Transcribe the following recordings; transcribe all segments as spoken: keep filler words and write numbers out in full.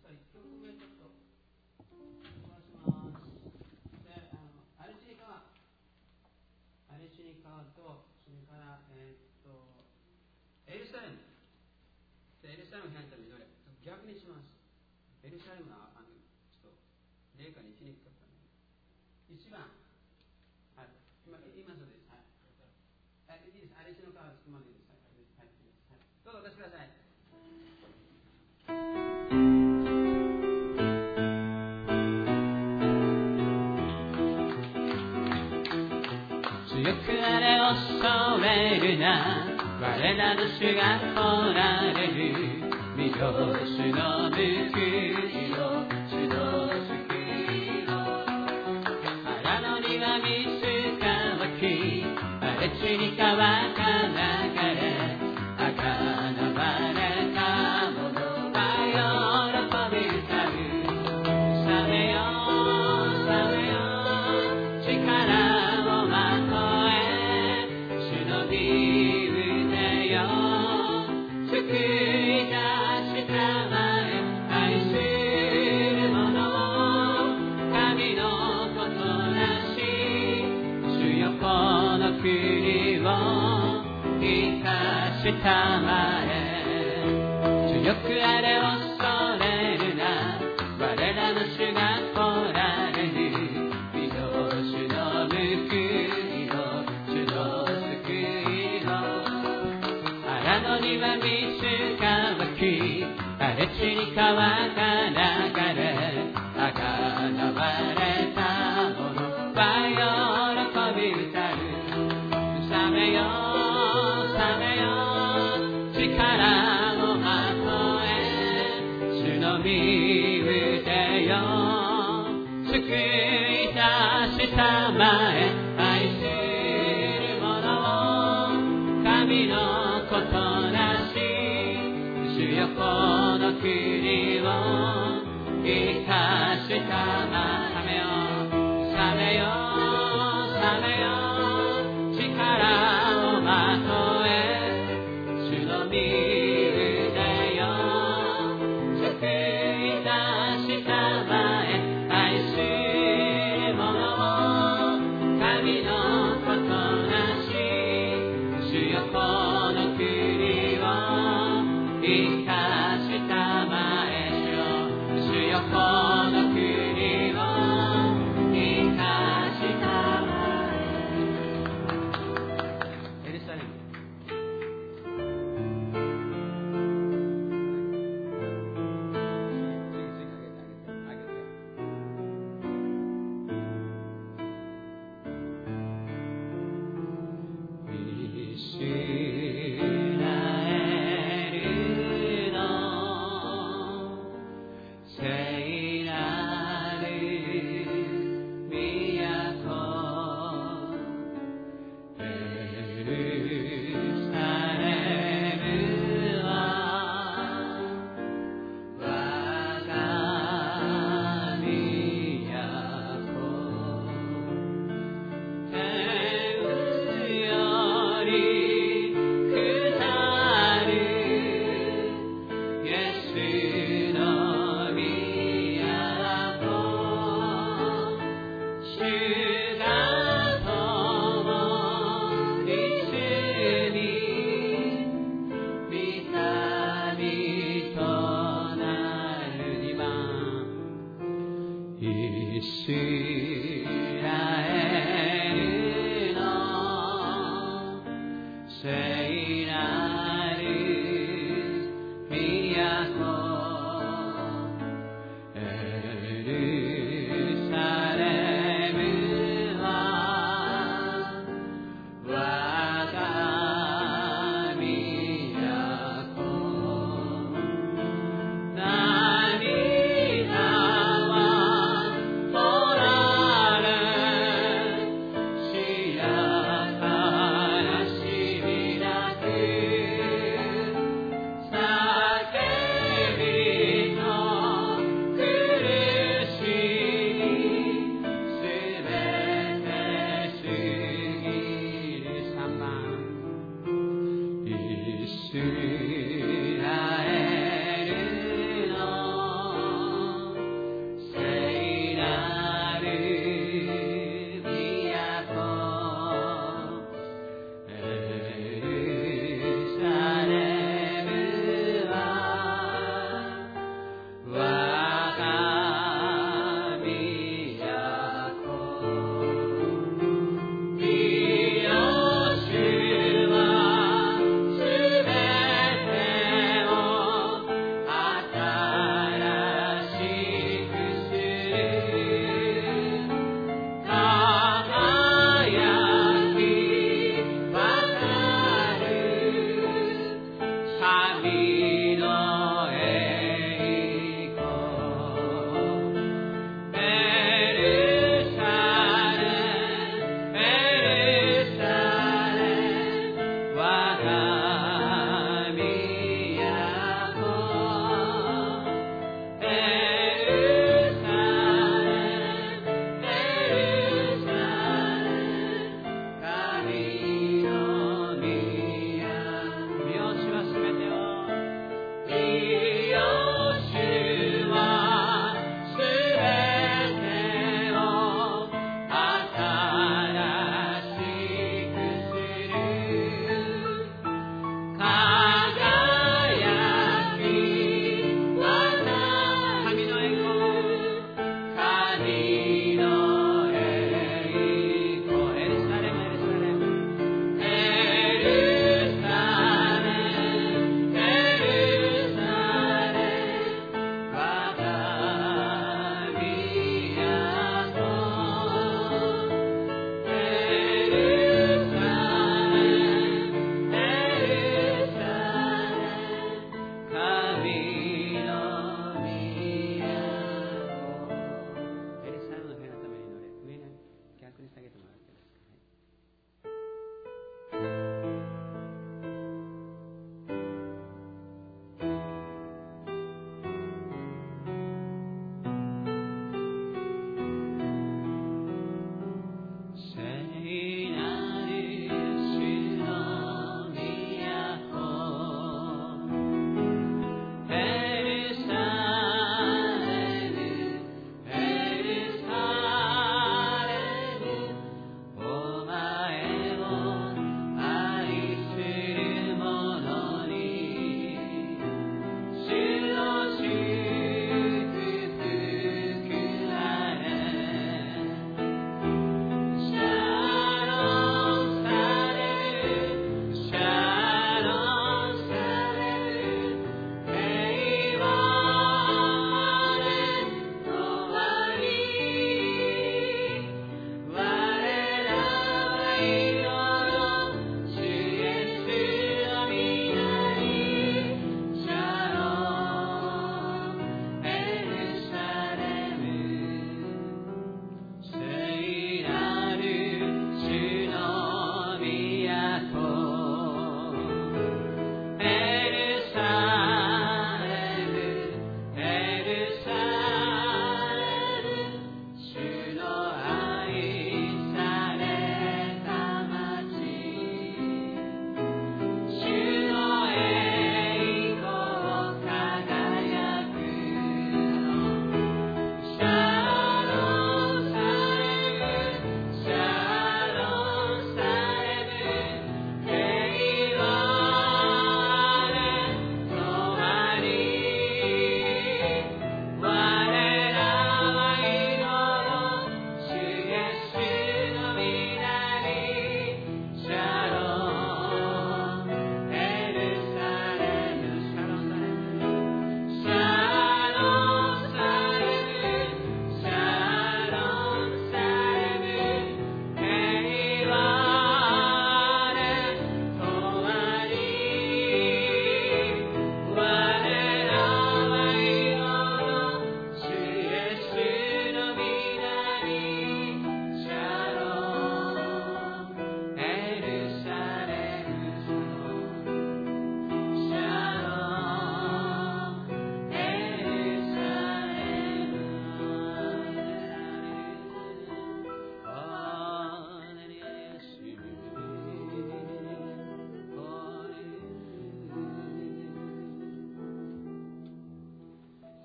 したらいっきょくめちょっと飛ばします。で、あのアレチニカアレチニカとそれからえー、っとエルサレムでエルサレム変えたらどれ逆にします。エルサレムはあのちょっと霊下に行きにくかったのでいちばんはい、今今そうです。はい。あ、いいです。アレチニカはつくまでいいです。はい、はい、はい、どうぞお出しください。 強くあれ恐れるな、我らの主が来られる。見よ主の報いを、主の救いを。腹の庭水が湧き、荒れ地に川が流れ、あがなわれた者は喜び歌う。さめよさめよ力をまとえ、主の御腕よ救い出したまえ。愛する者を神のことなし、主よこの国を生かしたまえ。強くあれ恐れるな、我らの主が来られる。見よ主の報いを、主の救いを。荒野には水が湧き、荒れ地に川が流れ、あがなわれた者は喜び歌う。さめよさめよ力をまとえ、主の御腕よ救い出したまえ。愛する者を神のことなし、主よこの国を生かしたまえ。さめよさめよさめよ力をまとえ、主の御腕よ救い出したまえ。愛する者を神のことなし、主よこの国を生かしたまえ。主よこの国を生かしたまえ。エルサレム涙は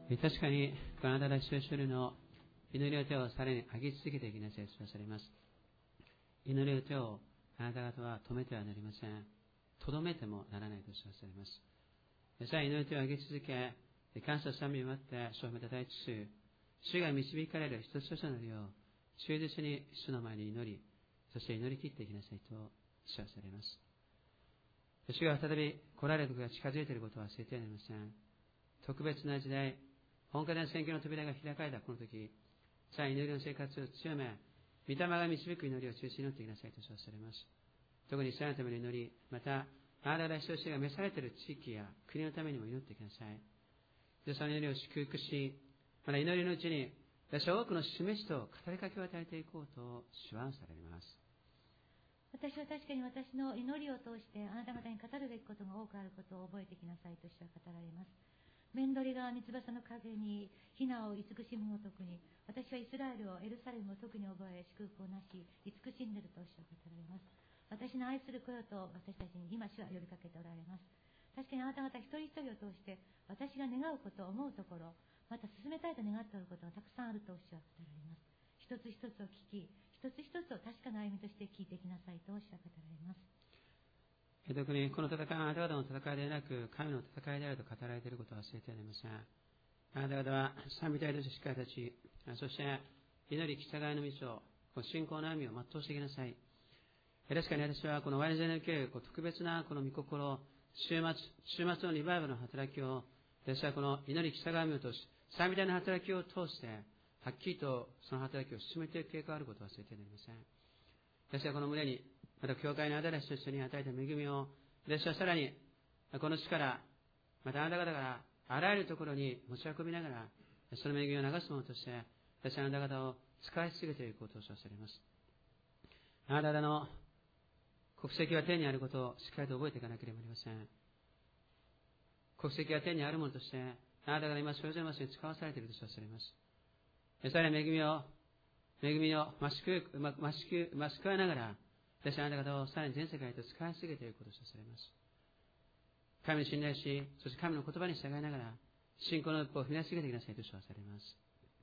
確かに、あなた方一人一人の祈りの手をさらに上げ続けていきなさいと知らされます。祈りの手をあなた方は止めてはなりません。とどめてもならないと知らされます。さあ、祈りの手を上げ続け、感謝賛美を待って、主を褒めたたえつつ、主が導かれる一つ一つの祈りを忠実に主の前に祈り、そして祈り切っていきなさいと知らされます。主が再び来られる時が近づいていることは忘れてはなりません。特別な時代、本家での宣教の扉が開かれたこの時、さあ祈りの生活を強め、御霊が導く祈りを中心に祈っていきなさいと知らされます。特にイスラエルのための祈り、また、あなた方一人一人が召されている地域や国のためにも祈っていきなさい。その祈りを祝福し、また祈りのうちに、私は多くの示しと語りかけを与えていこうと主はされます。 私は確かに私の祈りを通してあなた方に語るべきことが多くあることを覚えてきなさいと主は語られます。面取りが三翼の陰に雛を慈しむごとくに、私はイスラエルをエルサレムを特に覚え祝福をなし慈しんでいると主は語られます。私の愛する子よと私たちに今主は呼びかけておられます。確かにあなた方一人一人を通して私が願うことを思うところ、また進めたいと願っておることがたくさんあると主は語られます。一つ一つを聞き、一つ一つを確かな歩みとして聞いていきなさいと主は語られます。 特にこの戦いはあなた方の戦いでなく神の戦いであると語られていることを忘れてはなりません。あなた方は賛美隊としてしっかり立ち、そして祈り従いの道を、信仰の歩みを全うしていきなさい。確かに私はこのワイルドにおける特別なこの御心、週末、週末のリバイバルの働きを、私はこの祈り従いの道を通し、賛美隊の働きを通して、はっきりとその働きを進めていく傾向があることを忘れてはなりません。私はこの胸に、また教会のあなたたちと一緒に与えた恵みを、私はさらに、この力、またあなた方からあらゆるところに持ち運びながら、その恵みを流すものとして、私はあなた方を使い続けていくことを知らされます。あなた方の国籍は天にあることをしっかりと覚えていかなければなりません。国籍は天にあるものとして、あなた方が今それぞれの場所に使わされていると知らされます。さらに恵みを、恵みを増しく、増しく、増し加えながら、私はあなた方をさらに全世界と使い続けていくことを知らされます。神に信頼し、そして神の言葉に従いながら、信仰の一歩を踏み出し続けてくださいと知らされます。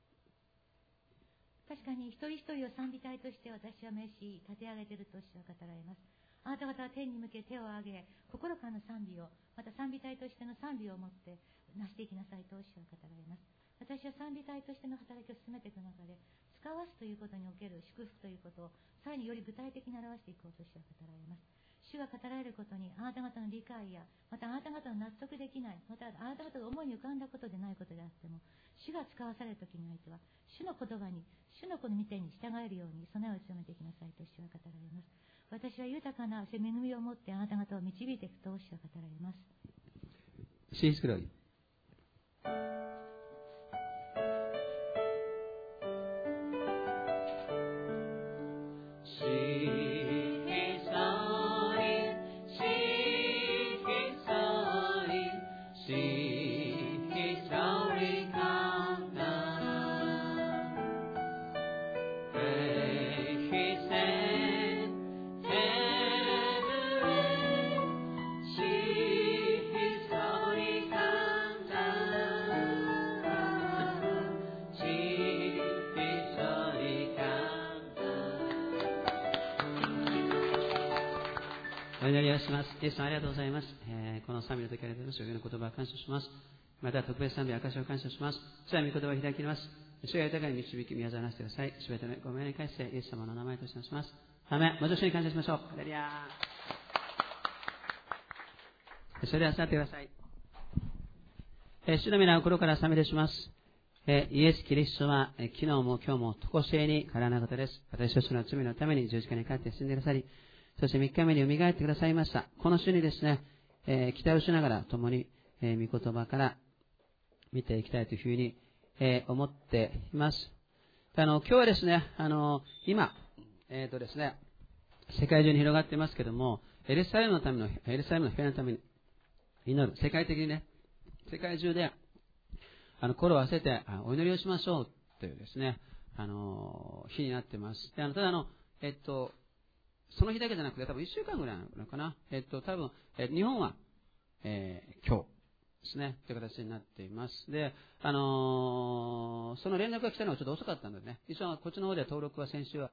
確かに一人一人を賛美隊として私は召し、立て上げていると主は語られます。あなた方は天に向け手を挙げ、心からの賛美を、また賛美隊としての賛美を持って成していきなさいと主は語られます。私は賛美隊としての働きを進めていく中で、使わすということにおける祝福ということを、さらにより具体的に表していこうと主は語られます。主が語られることに、あなた方の理解や、またあなた方の納得できない、またあなた方が思いに浮かんだことでないことであっても、主が使わされるときにおいては、主の言葉に、主のこの御手に従えるように備えを強めていきなさいと主は語られます。私は豊かな恵みを持ってあなた方を導いていくと主は語られます。 シースクロイ。お祈りをします。イエスさんありがとうございます。えー、この賛美の時ありがとうございます。主の言葉を感謝します。また特別賛美、証を感謝します。主は御言葉を開きます。主が豊かに導き、宮沢なしてください。すべてのご命に返して、イエス様の名前としてします。アーメン。もう一度主に感謝しましょう。ハレルヤー。それでは座ってください。えー、主の皆を心から賛美いたします。えー、イエス・キリストは、えー、昨日も今日も常しえに変わらないことです。私たちの罪のために十字架にかかって死んでくださり、そして三日目に蘇ってくださいました。この主にですね、えー、期待をしながら共に、えー、御言葉から見ていきたいというふうに、えー、思っています。あの、今日はですね、あの、今、えっとですね、世界中に広がっていますけども、エルサレムのための、エルサレムの平和のために祈る。世界的にね、世界中で、あの、心を合わせてお祈りをしましょうというですね、あの、日になっています。で、あの、ただあの、えっと、その日だけじゃなくて、多分いっしゅうかんぐらいなのかな。えっと、多分、え日本は、えー、今日、 ですね、という形になっています。で、あのー、その連絡が来たのがちょっと遅かったのでね、一応こっちの方で登録は先週は